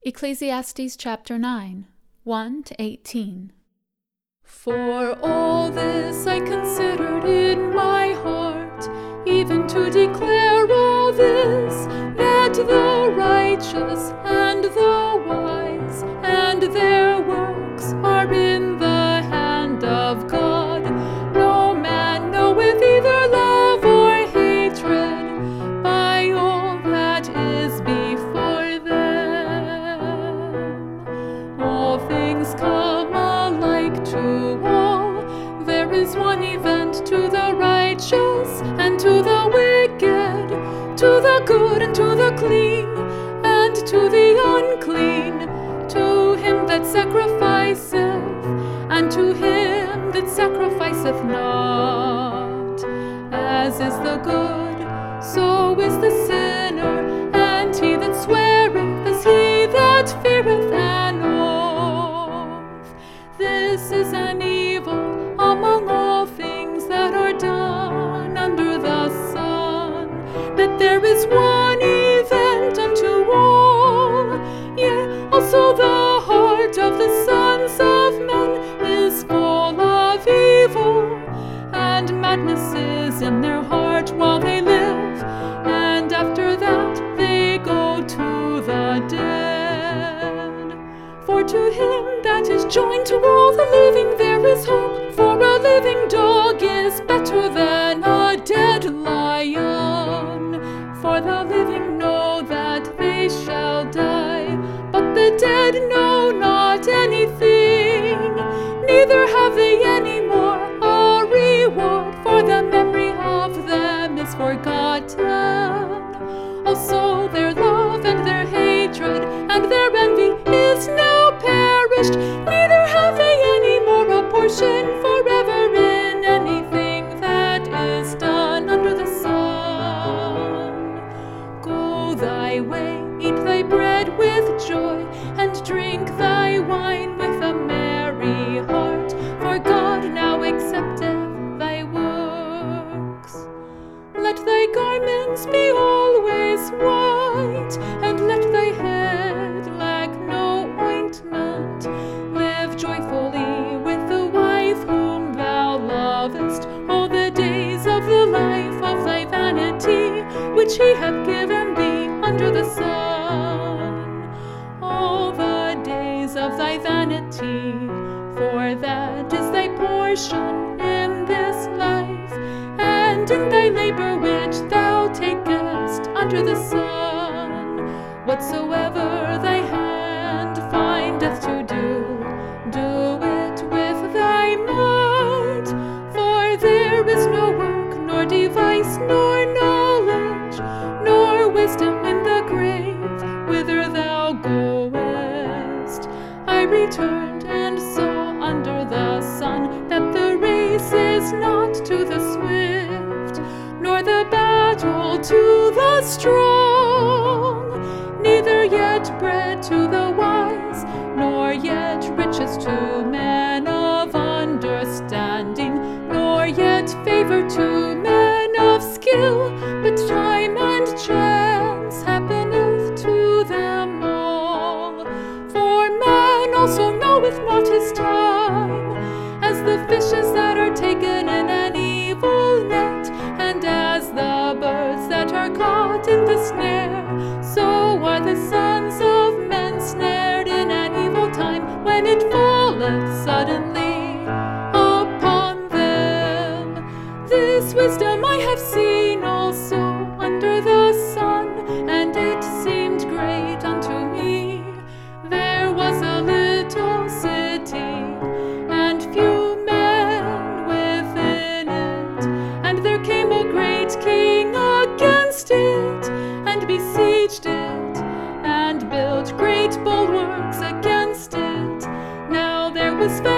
Ecclesiastes chapter 9, 1-18. For all this I considered in my heart, even to declare all this, that the righteous and the wise and their works are in the hand of God. No man knoweth either love or hatred by all that is before them. All things come alike to all. There is one event to the righteous and to the wicked, to the good and to the clean, and to the unclean, to him that sacrificeth, and to him that sacrificeth not. As is the good, so is the sinner, and he that sweareth is he that feareth an oath. This is an evil among all things that are done under the sun, that there is one event unto all. Yea, also the heart of the sons of men is full of evil, and madness is in their heart while they live, and after that they go to the dead. For to him that is joined to all the living there is hope, for a living dog is better than a dead lion. For the living know that they shall die, but the dead know not anything, neither have they any more a reward, for the memory of them is forgotten. Also their love and their hatred and their envy is now perished, neither have they any more a portion forever in anything that is done under the sun. Go thy way, eat thy bread with joy, and drink thy wine with a merry heart, for God now accepteth thy works. Let thy garments be always white, and let thy head lack no ointment. Live joyfully with the wife whom thou lovest all the days of the life of thy vanity, which he hath given thee under the sun. All the days of thy vanity, for that is thy portion in this life, and in thy labor which thou takest under the sun. Whatsoever thy hand findeth to do, do it with thy might. For there is no work, nor device, nor knowledge, nor wisdom in the grave, whither thou goest. I returned and saw under the sun that the race is not to the swift, nor the battle to the strong, neither yet bread to the wise, nor yet riches to men of understanding, nor yet favor to men of skill, but time and chance happeneth to them all. For man also knoweth not his time, as the fishes that are taken in an evil net, and as the birds that are caught in the snare, so are the sons of men snared in an evil time, when it falleth suddenly upon them. This wisdom I have seen also under the sun, and it seemed great unto me. There was a little city, and few men within it, and there came a great king against it, and besieged it, and built great bulwarks against it. Now there was